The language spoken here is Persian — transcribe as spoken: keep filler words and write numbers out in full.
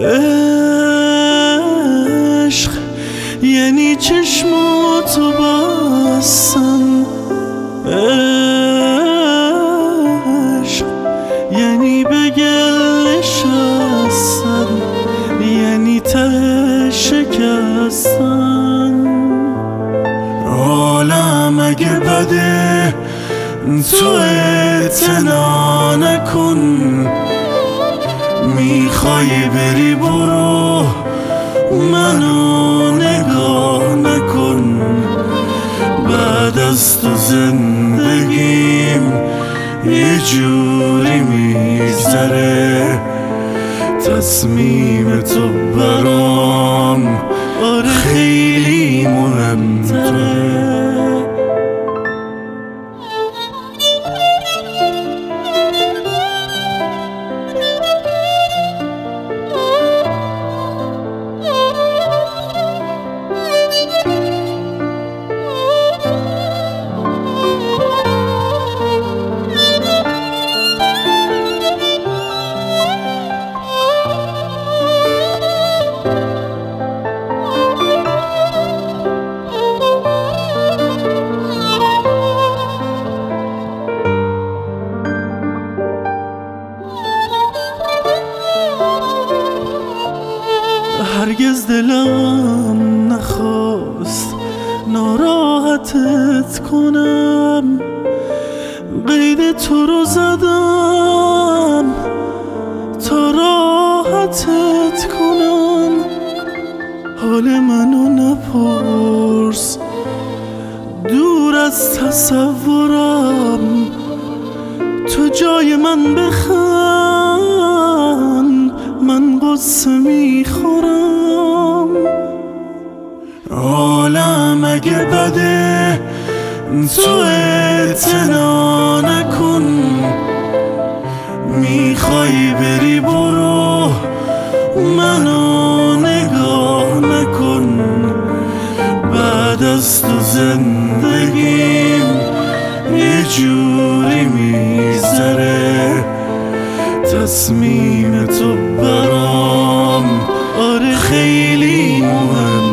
عشق یعنی چشماتو بستن، عشق یعنی به گل نشستن، یعنی ته شکستن. عالم اگه بده تو اعتنا نکن، میخوای بری برو منو نگاه نکن. بعد از تو زندگیم یه جوری میگذره، تصمیم تو برام آره خیلی مهمتره. هرگز دلم نخواست ناراحتت کنم، قید تو رو زدم تا راحتت کنم. حال منو نپرس دور از تصورم، تو جای من بخند من قصه میخورم. عالم اگه بده تو اعتنا نکن، میخوای بری برو منو نگاه نکن. بعد از تو زندگیم یه جوری میگذره، تصمیم تو برام آره خیلی مهم.